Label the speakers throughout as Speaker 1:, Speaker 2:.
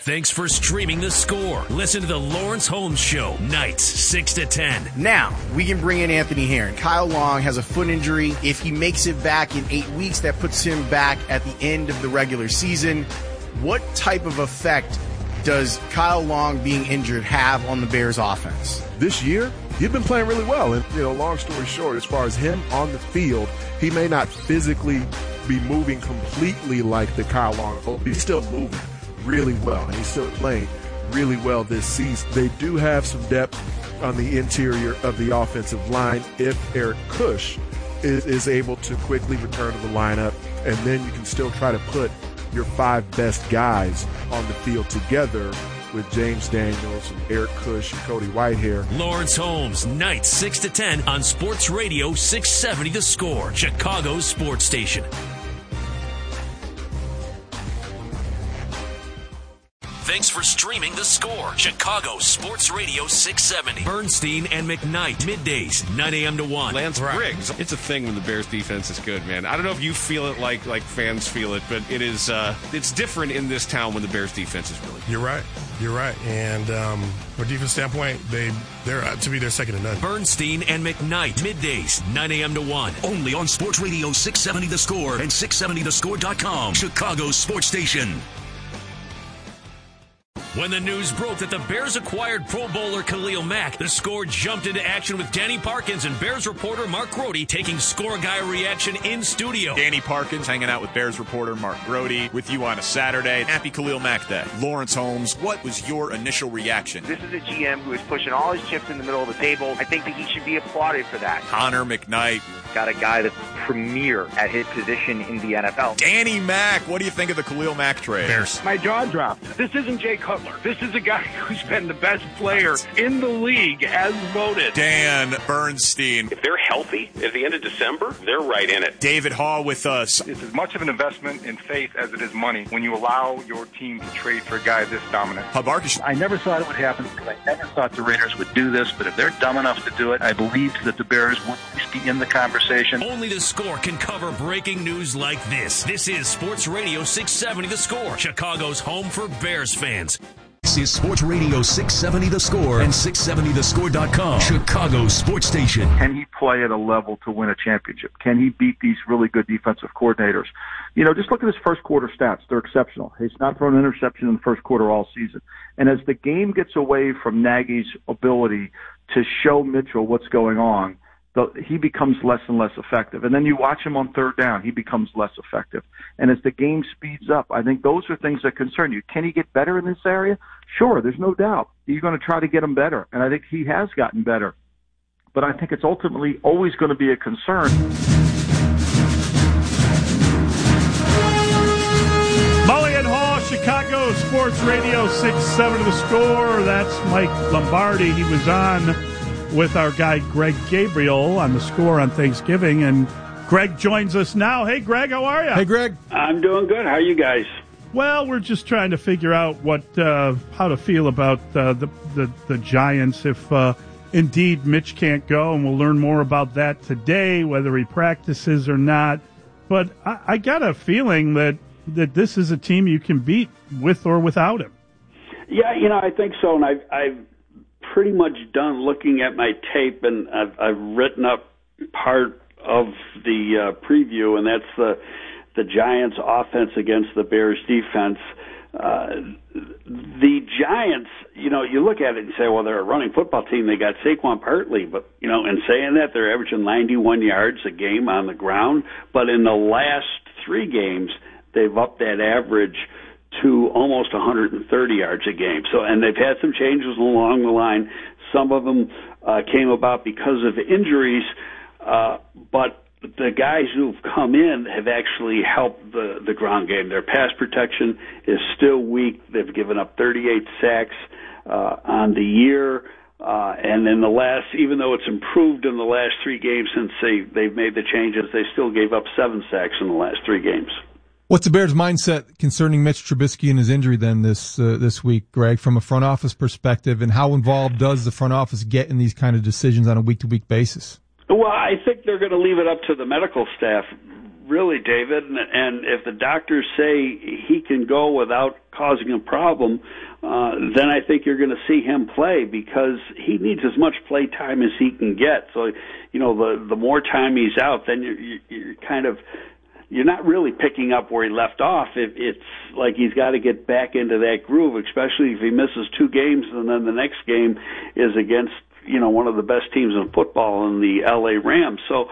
Speaker 1: Thanks for streaming The Score. Listen to the Lawrence Holmes Show, nights 6 to 10.
Speaker 2: Now, we can bring in Anthony Herron. Kyle Long has a foot injury. If he makes it back in 8 weeks, that puts him back at the end of the regular season. What type of effect does Kyle Long being injured have on the Bears offense?
Speaker 3: This year, he's been playing really well. And, long story short, as far as him on the field, he may not physically be moving completely like the Kyle Long, but he's still moving really well, and he's still playing really well this season. They do have some depth on the interior of the offensive line if Eric Kush is able to quickly return to the lineup, and then you can still try to put your 5 best guys on the field together with James Daniels and Eric Kush and Cody Whitehair.
Speaker 1: Lawrence Holmes, nights 6 to 10 on Sports Radio 670 The Score, Chicago's sports station. Thanks for streaming The Score, Chicago Sports Radio 670. Bernstein and McKnight, middays, 9 a.m. to 1.
Speaker 4: Lance Briggs. It's a thing when the Bears defense is good, man. I don't know if you feel it like fans feel it, but it is it's different in this town when the Bears defense is really good.
Speaker 5: You're right. And from a defense standpoint, they're to me, they're second to none.
Speaker 1: Bernstein and McKnight, middays, 9 a.m. to 1.
Speaker 6: Only on Sports Radio 670 The Score and 670thescore.com, Chicago's sports station.
Speaker 1: When the news broke that the Bears acquired Pro Bowler Khalil Mack, The Score jumped into action with Danny Parkins and Bears reporter Mark Grody taking Score Guy reaction in studio.
Speaker 7: Danny Parkins hanging out with Bears reporter Mark Grody with you on a Saturday. Happy Khalil Mack Day. Lawrence Holmes, what was your initial reaction?
Speaker 8: This is a GM who is pushing all his chips in the middle of the table. I think that he should be applauded for that.
Speaker 7: Connor McKnight.
Speaker 8: Got a guy that's premier at his position in the NFL.
Speaker 7: Danny Mack, what do you think of the Khalil Mack trade?
Speaker 5: Bears.
Speaker 9: My jaw dropped. This isn't Jay Cutler. This is a guy who's been the best player in the league as voted.
Speaker 7: Dan Bernstein.
Speaker 10: If they're healthy at the end of December, they're right in it.
Speaker 7: David Hall with us.
Speaker 9: It's as much of an investment in faith as it is money when you allow your team to trade for a guy this dominant.
Speaker 7: Habarkish.
Speaker 11: I never thought it would happen because I never thought the Raiders would do this, but if they're dumb enough to do it, I believed that the Bears would at least be in the conversation.
Speaker 1: Only The Score can cover breaking news like this. This is Sports Radio 670 The Score, Chicago's home for Bears fans.
Speaker 6: This is Sports Radio 670 The Score and 670thescore.com, Chicago's sports station.
Speaker 11: Can he play at a level to win a championship? Can he beat these really good defensive coordinators? Just look at his first quarter stats. They're exceptional. He's not thrown an interception in the first quarter all season. And as the game gets away from Nagy's ability to show Mitchell what's going on, he becomes less and less effective. And then you watch him on third down, he becomes less effective. And as the game speeds up, I think those are things that concern you. Can he get better in this area? Sure, there's no doubt. You're going to try to get him better, and I think he has gotten better. But I think it's ultimately always going to be a concern.
Speaker 12: Mully and Hall, Chicago Sports Radio 670 The Score. That's Mike Lombardi. He was on with our guy Greg Gabriel on The Score on Thanksgiving, and Greg joins us now. Hey, Greg, how are you?
Speaker 3: Hey, Greg.
Speaker 9: I'm doing good. How are you guys?
Speaker 12: Well, we're just trying to figure out how to feel about the Giants if indeed Mitch can't go, and we'll learn more about that today, whether he practices or not. But I got a feeling that this is a team you can beat with or without him.
Speaker 9: Yeah, I think so, and I've pretty much done looking at my tape, and I've written up part of the preview, and that's the Giants' offense against the Bears' defense. The Giants, you look at it and say, well, they're a running football team. They got Saquon Barkley, but, in saying that, they're averaging 91 yards a game on the ground. But in the last 3 games, they've upped that average to almost 130 yards a game. So, and they've had some changes along the line. Some of them came about because of injuries, but the guys who've come in have actually helped the ground game. Their pass protection is still weak. They've given up 38 sacks on the year. And in the last, even though it's improved in the last 3 games since they've made the changes, they still gave up 7 sacks in the last 3 games.
Speaker 13: What's the Bears' mindset concerning Mitch Trubisky and his injury then this week, Greg, from a front office perspective, and how involved does the front office get in these kind of decisions on a week-to-week basis?
Speaker 9: Well, I think they're going to leave it up to the medical staff really, David. And if the doctors say he can go without causing a problem, then I think you're going to see him play because he needs as much play time as he can get. So, the more time he's out, then you're kind of, you're not really picking up where he left off. It's like he's got to get back into that groove, especially if he misses 2 games and then the next game is against, one of the best teams in football in the LA Rams. So,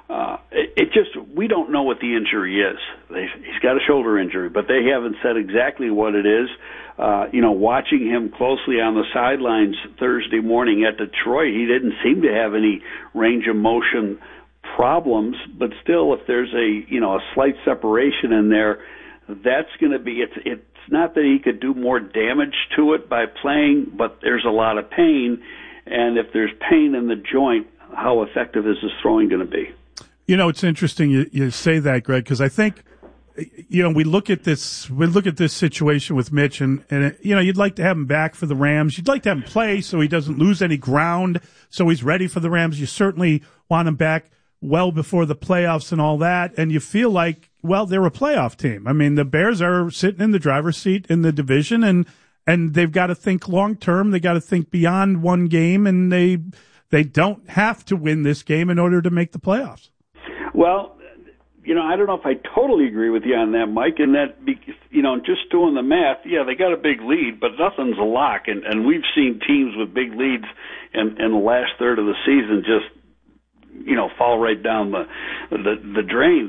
Speaker 9: we don't know what the injury is. He's got a shoulder injury, but they haven't said exactly what it is. Watching him closely on the sidelines Thursday morning at Detroit, he didn't seem to have any range of motion problems, but still, if there's a slight separation in there, that's going to be, it's not that he could do more damage to it by playing, but there's a lot of pain, and if there's pain in the joint, how effective is his throwing going to be?
Speaker 12: It's interesting you say that, Greg, because I think, we look at this situation with Mitch and you'd like to have him back for the Rams. You'd like to have him play so he doesn't lose any ground, so he's ready for the Rams. You certainly want him back well before the playoffs and all that, and you feel like, well, they're a playoff team. I mean, the Bears are sitting in the driver's seat in the division, and they've got to think long term. They got to think beyond one game, and they don't have to win this game in order to make the playoffs.
Speaker 9: Well, I don't know if I totally agree with you on that, Mike, and that, just doing the math, they got a big lead, but nothing's a lock, and we've seen teams with big leads in the last third of the season just, fall right down the drain.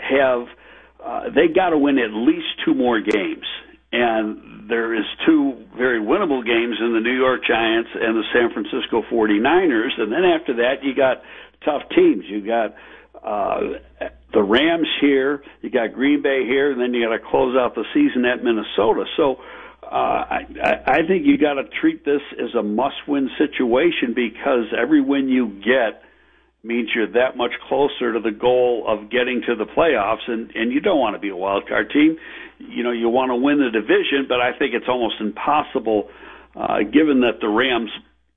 Speaker 9: They got to win at least 2 more games, and there is 2 very winnable games in the New York Giants and the San Francisco 49ers, and then after that, you got tough teams. You got the Rams here, you got Green Bay here, and then you got to close out the season at Minnesota. So I think you got to treat this as a must-win situation because every win you get means you're that much closer to the goal of getting to the playoffs, and you don't want to be a wild card team. You want to win the division, but I think it's almost impossible given that the Rams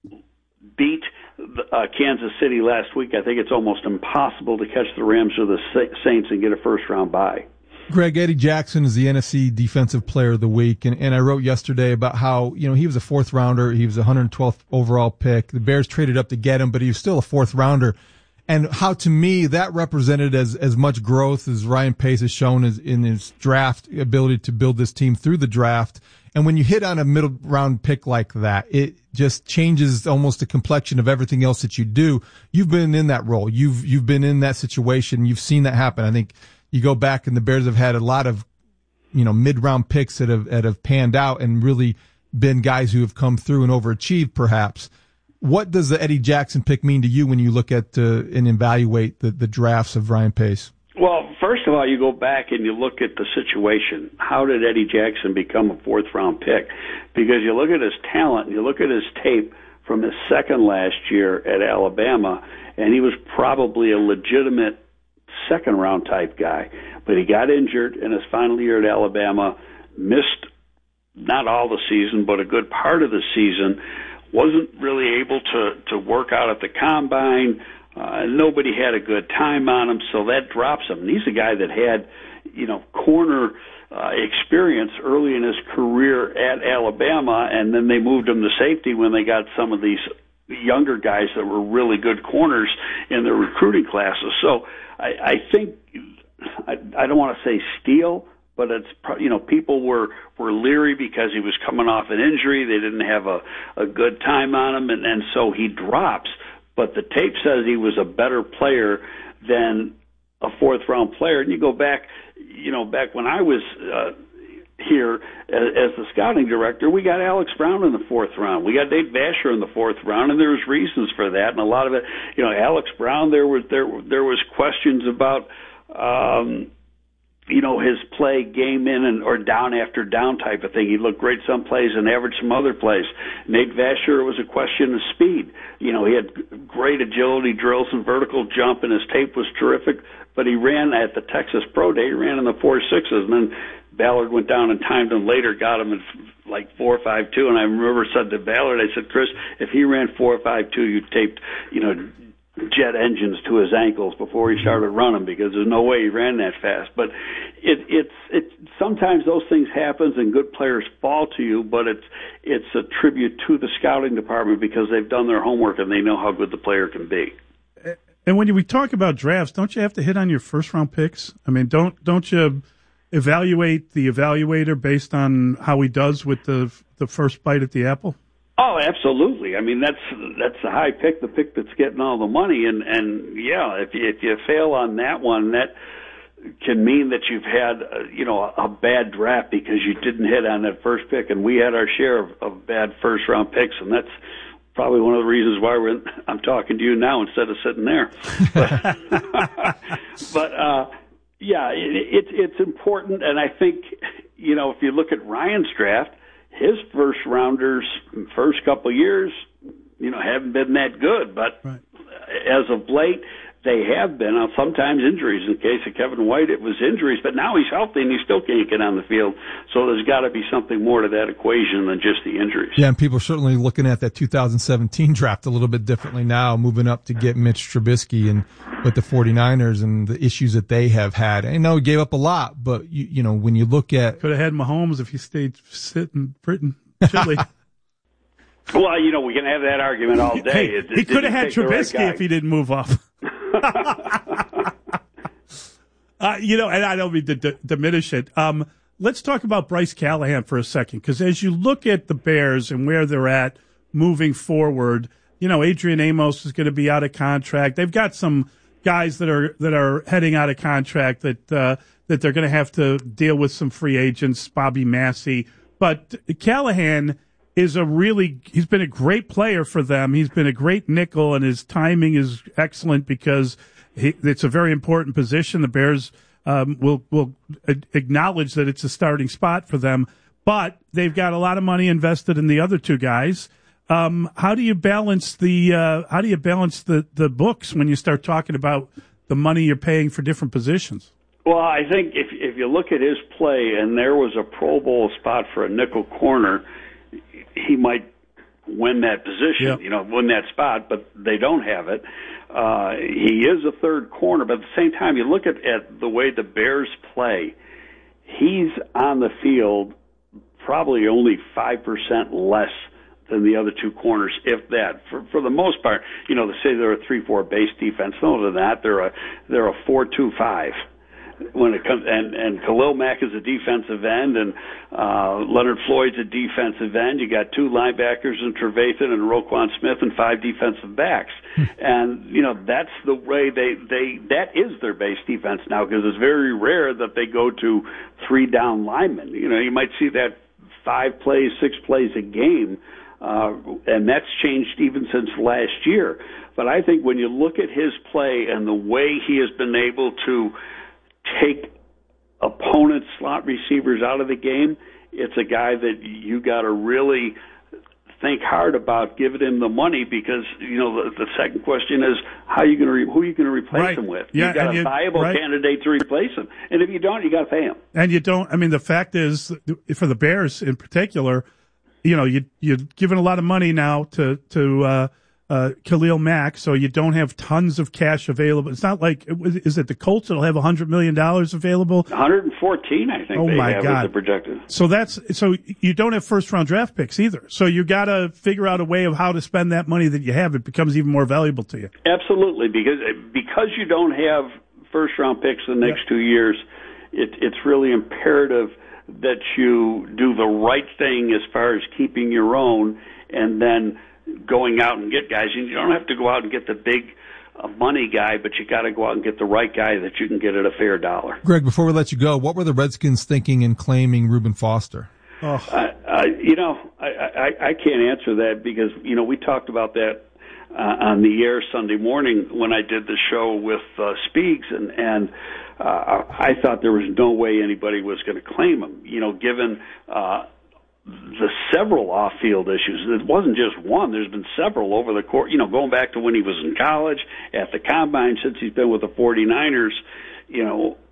Speaker 9: beat Kansas City last week. I think it's almost impossible to catch the Rams or the Saints and get a first-round bye.
Speaker 13: Greg, Eddie Jackson is the NFC Defensive Player of the Week, and I wrote yesterday about how, he was a 4th rounder. He was a 112th overall pick. The Bears traded up to get him, but he was still a 4th rounder. And how, to me, that represented as much growth as Ryan Pace has shown in his draft ability to build this team through the draft. And when you hit on a middle round pick like that, it just changes almost the complexion of everything else that you do. You've been in that role. You've been in that situation. You've seen that happen. I think you go back and the Bears have had a lot of, mid round picks that have panned out and really been guys who have come through and overachieved perhaps. What does the Eddie Jackson pick mean to you when you look at and evaluate the drafts of Ryan Pace?
Speaker 9: Well, first of all, you go back and you look at the situation. How did Eddie Jackson become a 4th-round pick? Because you look at his talent and you look at his tape from his second last year at Alabama, and he was probably a legitimate second-round type guy. But he got injured in his final year at Alabama, missed not all the season, but a good part of the season, wasn't really able to work out at the combine. Nobody had a good time on him, so that drops him. And he's a guy that had, corner experience early in his career at Alabama, and then they moved him to safety when they got some of these younger guys that were really good corners in their recruiting classes. So I think, I don't want to say steal, but it's, people were leery because he was coming off an injury. They didn't have a good time on him, and so he drops. But the tape says he was a better player than a 4th-round player. And you go back, back when I was here as the scouting director, we got Alex Brown in the 4th round. We got Nate Vasher in the 4th round, and there was reasons for that. And a lot of it, Alex Brown, there was questions about, his play game in or down after down type of thing. He looked great some plays and averaged some other plays. Nate Vasher, was a question of speed. He had great agility drills and vertical jump, and his tape was terrific, but he ran at the Texas Pro Day, he ran in the 4.6s, and then Ballard went down and timed him later, got him at like 4.52, and I remember said to Ballard, I said, Chris, if he ran 4.52, you taped, jet engines to his ankles before he started running, because there's no way he ran that fast. But it's sometimes those things happen and good players fall to you, but it's a tribute to the scouting department because they've done their homework and they know how good the player can be.
Speaker 12: And when we talk about drafts, don't you have to hit on your first round picks? I mean, don't you evaluate the evaluator based on how he does with the first bite at the apple?
Speaker 9: Oh, absolutely. I mean, that's a high pick, the pick that's getting all the money, and yeah, if you fail on that one, that can mean that you've had a bad draft because you didn't hit on that first pick, and we had our share of bad first round picks, and that's probably one of the reasons why I'm talking to you now instead of sitting there. But yeah, it's important, and I think if you look at Ryan's draft, his first rounders, first couple of years, haven't been that good. But as of late, they have been. Now, sometimes injuries. In the case of Kevin White, it was injuries. But now he's healthy and he still can't get on the field. So there's got to be something more to that equation than just the injuries.
Speaker 13: Yeah, and people are certainly looking at that 2017 draft a little bit differently now, moving up to get Mitch Trubisky and with the 49ers and the issues that they have had. I know he gave up a lot, but when you look at...
Speaker 12: Could have had Mahomes if he stayed sitting Britain chilly.
Speaker 9: Well, we can have that argument all day.
Speaker 12: Hey, he could have had Trubisky if he didn't move up. And I don't mean to diminish it. Let's talk about Bryce Callahan for a second, because as you look at the Bears and where they're at moving forward, Adrian Amos is going to be out of contract. They've got some guys that are heading out of contract that they're going to have to deal with some free agents, Bobby Massey. But Callahan he's been a great player for them. He's been a great nickel, and his timing is excellent because it's a very important position. The Bears will acknowledge that it's a starting spot for them, but they've got a lot of money invested in the other two guys. How do you balance the books when you start talking about the money you're paying for different positions?
Speaker 9: Well, I think if you look at his play, and there was a Pro Bowl spot for a nickel corner, he might win that position, win that spot, but they don't have it. He is a third corner, but at the same time, you look at the way the Bears play, he's on the field probably only 5% less than the other two corners, if that. For the most part, they say they're a 3-4 base defense. No, they're not. They're a 4-2-5. When it comes, and Khalil Mack is a defensive end, and Leonard Floyd's a defensive end. You got two linebackers in Trevathan and Roquan Smith, and 5 defensive backs. And that's the way that is their base defense now, because it's very rare that they go to 3 down linemen. You might see that 5 plays, 6 plays a game, and that's changed even since last year. But I think when you look at his play and the way he has been able to take opponent slot receivers out of the game, it's a guy that you got to really think hard about giving him the money, because the second question is who are you going to replace him with?
Speaker 12: Yeah,
Speaker 9: you got a viable candidate to replace him, and if you don't, you got to pay him.
Speaker 12: And you don't. I mean, the fact is, for the Bears in particular, you're giving a lot of money now to Khalil Mack, so you don't have tons of cash available. It's not like, is it the Colts that'll have $100 million available?
Speaker 9: 114, I think.
Speaker 12: Oh my God!
Speaker 9: The projected.
Speaker 12: So you don't have first round draft picks either. So you got to figure out a way of how to spend that money that you have. It becomes even more valuable to you.
Speaker 9: Absolutely, because you don't have first round picks the next 2 years. It's really imperative that you do the right thing as far as keeping your own, and then going out and get guys. And you don't have to go out and get the big money guy, but you got to go out and get the right guy that you can get at a fair dollar.
Speaker 13: Greg, before we let you go, what were the Redskins thinking in claiming Reuben Foster?
Speaker 9: I can't answer that, because we talked about that on the air Sunday morning when I did the show with Speaks, and I thought there was no way anybody was going to claim him. Given the several off-field issues. It wasn't just one. There's been several over the course, going back to when he was in college, at the Combine, since he's been with the 49ers.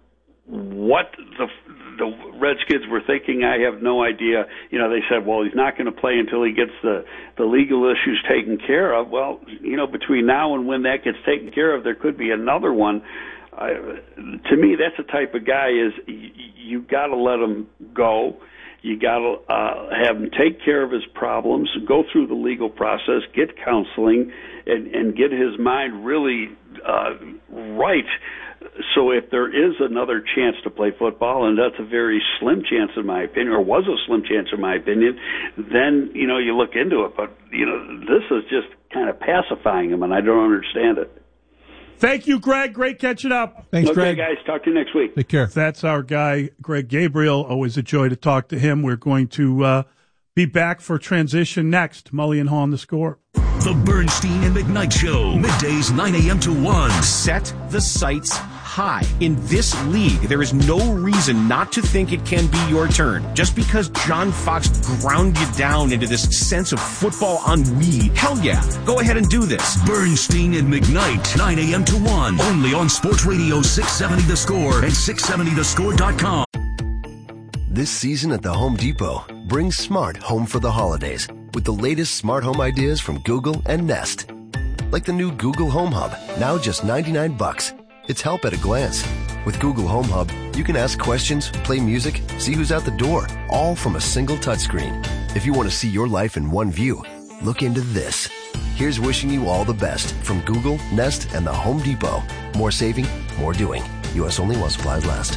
Speaker 9: what the Redskins were thinking, I have no idea. You know, they said, well, he's not going to play until he gets the legal issues taken care of. Well, you know, between now and when that gets taken care of, there could be another one. To me, that's the type of guy is you got to let him go. You got to have him take care of his problems, go through the legal process, get counseling, and get his mind really right. So if there is another chance to play football, and that's a very slim chance in my opinion, or was a slim chance in my opinion, then, you know, you look into it. But, you know, this is just kind of pacifying him, and I don't understand it.
Speaker 12: Thank you, Greg. Great catching up.
Speaker 13: Thanks,
Speaker 9: okay,
Speaker 13: Greg.
Speaker 9: Guys. Talk to you next week.
Speaker 13: Take care.
Speaker 12: That's our guy, Greg Gabriel. Always a joy to talk to him. We're going to be back for transition next. Mully and Haw on The Score.
Speaker 6: The Bernstein and McKnight Show, middays 9 a.m. to 1.
Speaker 14: Set the sights high. In this league, there is no reason not to think it can be your turn. Just because John Fox ground you down into this sense of football ennui, hell yeah, go ahead and do this.
Speaker 6: Bernstein and McKnight, 9 a.m. to 1. Only on Sports Radio 670 The Score and 670thescore.com.
Speaker 15: This season at the Home Depot, bring smart home for the holidays with the latest smart home ideas from Google and Nest. Like the new Google Home Hub, now just $99. It's help at a glance. With Google Home Hub, you can ask questions, play music, see who's out the door, all from a single touchscreen. If you want to see your life in one view, look into this. Here's wishing you all the best from Google, Nest, and the Home Depot. More saving, more doing. U.S. only while supplies last.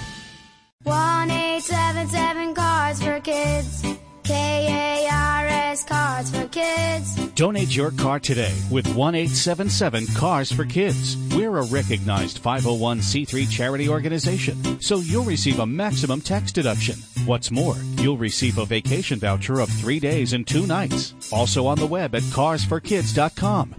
Speaker 16: 1-877 Cards for Kids. KARS Cards for Kids.
Speaker 17: Donate your car today with 1-877 Cars for Kids. We're a recognized 501c3 charity organization, so you'll receive a maximum tax deduction. What's more, you'll receive a vacation voucher of 3 days and 2 nights. Also on the web at carsforkids.com.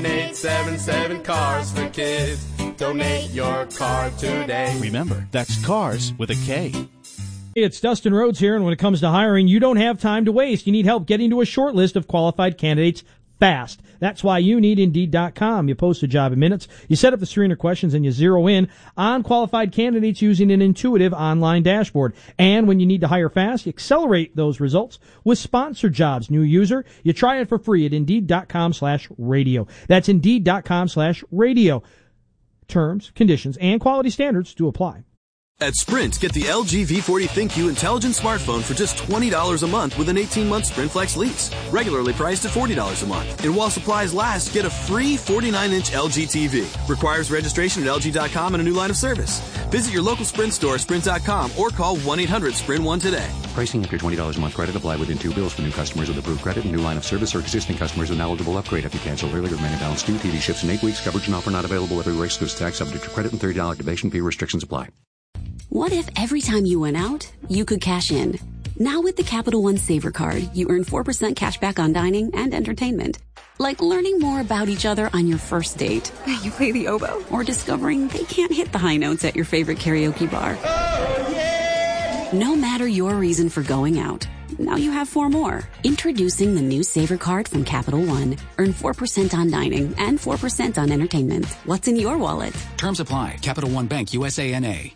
Speaker 18: 1-877 Cars for Kids. Donate your car today.
Speaker 17: Remember, that's Cars with a K.
Speaker 19: It's Dustin Rhodes here, and when it comes to hiring, you don't have time to waste. You need help getting to a short list of qualified candidates fast. That's why you need Indeed.com. You post a job in minutes, you set up the screener questions, and you zero in on qualified candidates using an intuitive online dashboard. And when you need to hire fast, you accelerate those results with sponsored jobs. New user, you try it for free at Indeed.com/radio. That's Indeed.com/radio. Terms, conditions, and quality standards do apply.
Speaker 20: At Sprint, get the LG V40 ThinQ intelligent smartphone for just $20 a month with an 18-month Sprint Flex lease. Regularly priced at $40 a month. And while supplies last, get a free 49-inch LG TV. Requires registration at LG.com and a new line of service. Visit your local Sprint store, Sprint.com, or call 1-800-SPRINT1 today.
Speaker 21: Pricing after $20 a month credit applied within 2 bills for new customers with approved credit and new line of service, or existing customers with an eligible upgrade. If you cancel earlier, remaining balance due. TV ships in 8 weeks. Coverage and offer not available everywhere. Excludes tax, subject to credit and $30 activation fee. Restrictions apply.
Speaker 22: What if every time you went out, you could cash in? Now with the Capital One Saver Card, you earn 4% cash back on dining and entertainment. Like learning more about each other on your first date. You play the oboe. Or discovering they can't hit the high notes at your favorite karaoke bar. Oh, yeah! No matter your reason for going out, now you have 4 more. Introducing the new Saver Card from Capital One. Earn 4% on dining and 4% on entertainment. What's in your wallet?
Speaker 23: Terms apply. Capital One Bank, USA, N.A.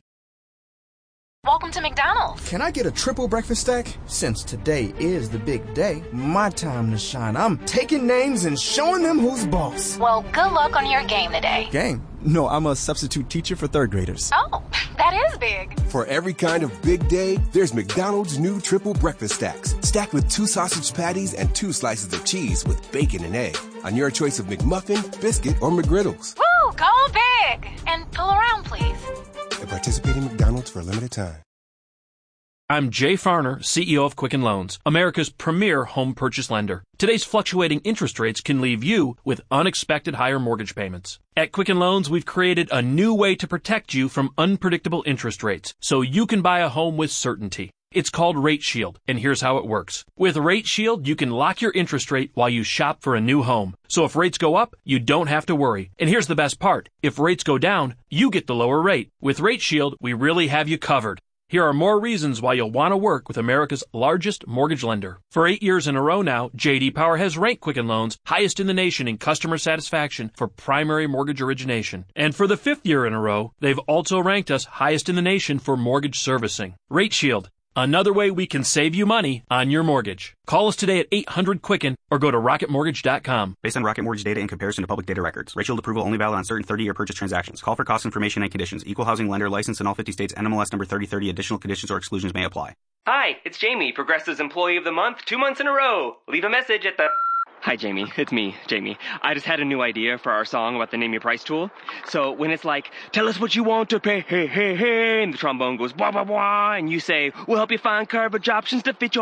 Speaker 24: Welcome to McDonald's.
Speaker 25: Can I get a triple breakfast stack? Since today is the big day, my time to shine. I'm taking names and showing them who's boss.
Speaker 24: Well, good luck on your game today.
Speaker 25: Game? No, I'm a substitute teacher for 3rd graders.
Speaker 24: Oh, that is big.
Speaker 26: For every kind of big day, there's McDonald's new triple breakfast stacks. Stacked with 2 sausage patties and 2 slices of cheese with bacon and egg. On your choice of McMuffin, biscuit, or McGriddles.
Speaker 24: Woo, go big. And pull around, please.
Speaker 26: At participating McDonald's for a limited time.
Speaker 27: I'm Jay Farner, CEO of Quicken Loans, America's premier home purchase lender. Today's fluctuating interest rates can leave you with unexpected higher mortgage payments. At Quicken Loans, we've created a new way to protect you from unpredictable interest rates, so you can buy a home with certainty. It's called Rate Shield, and here's how it works. With Rate Shield, you can lock your interest rate while you shop for a new home. So if rates go up, you don't have to worry. And here's the best part. If rates go down, you get the lower rate. With Rate Shield, we really have you covered. Here are more reasons why you'll want to work with America's largest mortgage lender. For 8 years in a row now, J.D. Power has ranked Quicken Loans highest in the nation in customer satisfaction for primary mortgage origination. And for the 5th year in a row, they've also ranked us highest in the nation for mortgage servicing. Rate Shield, another way we can save you money on your mortgage. Call us today at 800-QUICKEN or go to rocketmortgage.com.
Speaker 1: Based on Rocket Mortgage data in comparison to public data records. Rate Shield approval only valid on certain 30-year purchase transactions. Call for cost information and conditions. Equal housing lender licensed in all 50 states. NMLS number 3030. Additional conditions or exclusions may apply.
Speaker 2: Hi, it's Jamie, Progressive's Employee of the Month, 2 months in a row. Leave a message at the... Hi, Jamie. It's me, Jamie. I just had a new idea for our song about the Name Your Price tool. So when it's like, tell us what you want to pay, hey, hey, hey, and the trombone goes, blah, blah, blah, and you say, we'll help you find coverage options to fit your